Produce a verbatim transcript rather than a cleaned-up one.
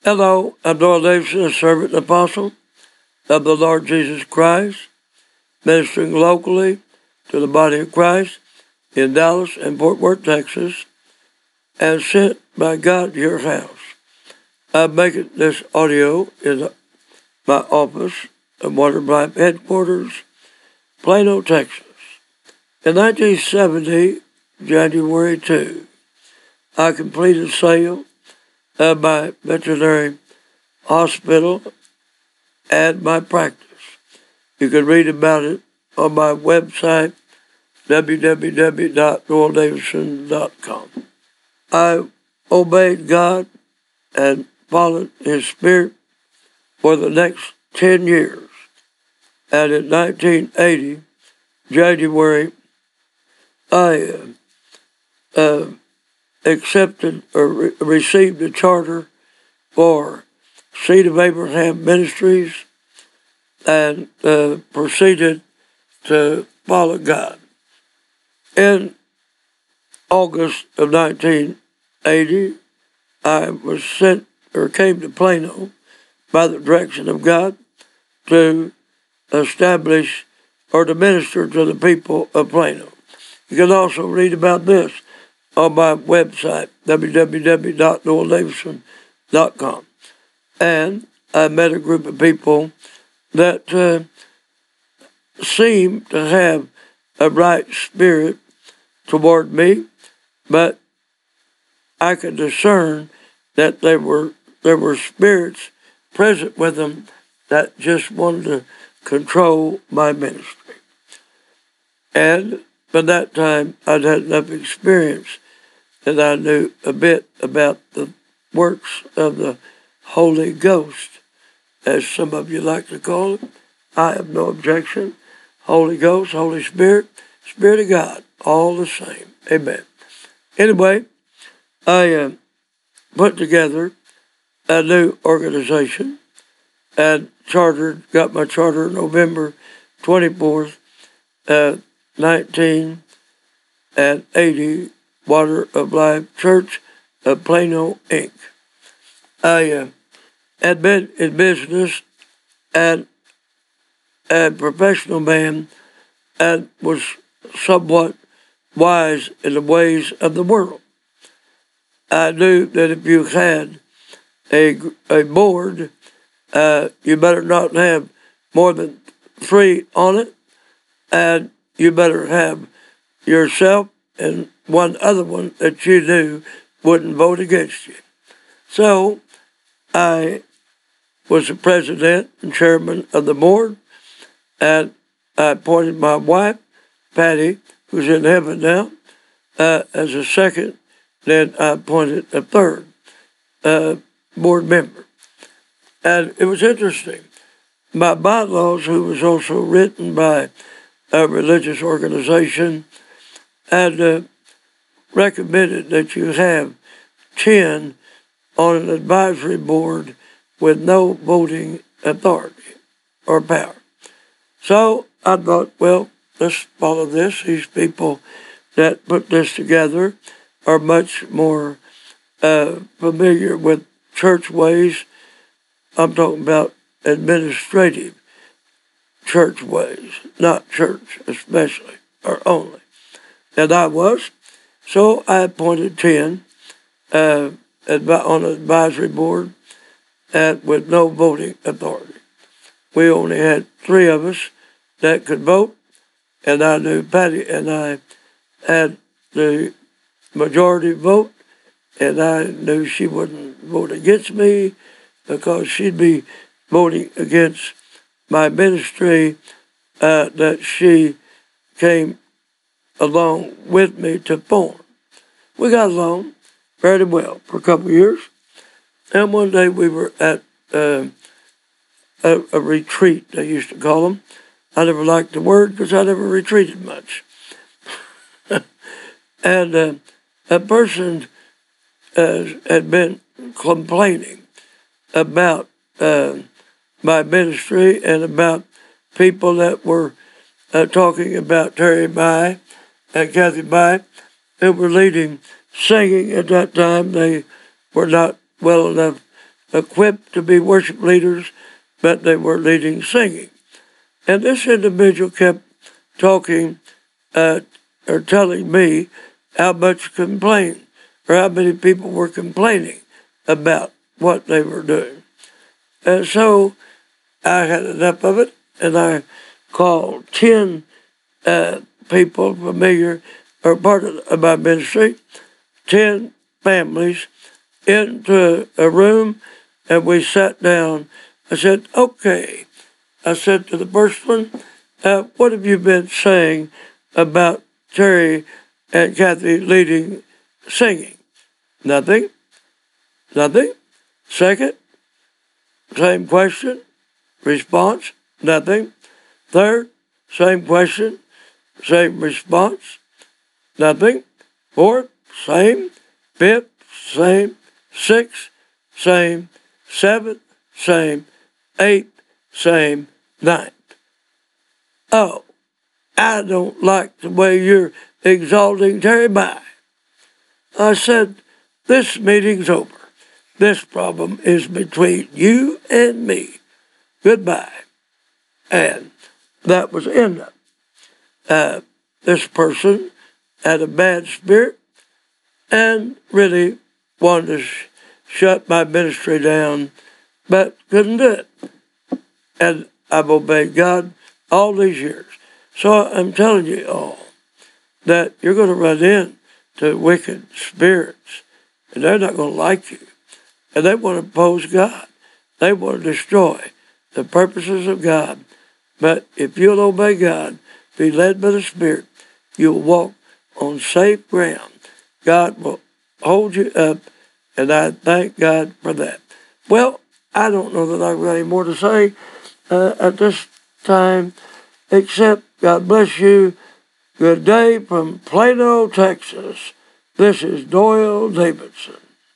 Hello, I'm Doyle Davidson, a servant and apostle of the Lord Jesus Christ, ministering locally to the body of Christ in Dallas and Fort Worth, Texas, and sent by God to your house. I'm making this audio in my office at Water Life headquarters, Plano, Texas. In nineteen seventy, January second, I completed sale of my veterinary hospital and my practice. You can read about it on my website, w w w dot doyle davidson dot com. I obeyed God and followed His Spirit for the next ten years. And in nineteen eighty, January, I uh, uh, accepted or re- received a charter for Seed of Abraham Ministries and uh, proceeded to follow God. In August of nineteen eighty, I was sent or came to Plano by the direction of God to establish or to minister to the people of Plano. You can also read about this on my website, w w w dot doyle davidson dot com. And I met a group of people that uh, seemed to have a right spirit toward me, but I could discern that there were there were spirits present with them that just wanted to control my ministry. And by that time, I'd had enough experience that I knew a bit about the works of the Holy Ghost, as some of you like to call it. I have no objection. Holy Ghost, Holy Spirit, Spirit of God, all the same. Amen. Anyway, I uh, put together a new organization and chartered, got my charter November twenty-fourth, uh, nineteen eighty, Water of Life Church of Plano, Incorporated. I uh, had been in business and a professional man and was somewhat wise in the ways of the world. I knew that if you had a, a board, uh, you better not have more than three on it, and you better have yourself and one other one that you knew wouldn't vote against you. So I was the president and chairman of the board, and I appointed my wife, Patty, who's in heaven now, uh, as a second. Then I appointed a third uh, board member. And it was interesting. My bylaws, who was also written by a religious organization, had uh, recommended that you have ten on an advisory board with no voting authority or power. So I thought, well, let's follow this. These people that put this together are much more uh, familiar with church ways. I'm talking about administrative church ways, not church especially, or only. And I was. So I appointed ten uh, on an advisory board and with no voting authority. We only had three of us that could vote, and I knew Patty and I had the majority vote, and I knew she wouldn't vote against me because she'd be voting against my ministry uh, that she came along with me to form. We got along very well for a couple of years, and one day we were at uh, a, a retreat, they used to call them. I never liked the word because I never retreated much. and uh, a person uh, had been complaining about uh, my ministry and about people that were uh, talking about Terry By and Kathy By, who were leading singing at that time. They were not well enough equipped to be worship leaders, but they were leading singing. And this individual kept talking uh, or telling me how much complaint or how many people were complaining about what they were doing. And so I had enough of it, and I called ten uh, people familiar or part of my ministry, ten families, into a room, and we sat down. I said, okay. I said to the first one, uh, what have you been saying about Terry and Kathy leading singing? Nothing. Nothing. Second, same question. Response, nothing. Third, same question. Same response, nothing. Fourth, same. Fifth, same. Sixth, same. Seventh, same. Eighth, same. Ninth. Oh, I don't like the way you're exalting Terry By. I said, this meeting's over. This problem is between you and me. Goodbye. And that was the end of it. Uh, this person had a bad spirit and really wanted to sh- shut my ministry down, but couldn't do it. And I've obeyed God all these years. So I'm telling you all that you're going to run into wicked spirits, and they're not going to like you. And they want to oppose God. They want to destroy the purposes of God. But if you'll obey God, be led by the Spirit, you'll walk on safe ground. God will hold you up, and I thank God for that. Well, I don't know that I've got any more to say uh, at this time, except God bless you. Good day from Plano, Texas. This is Doyle Davidson.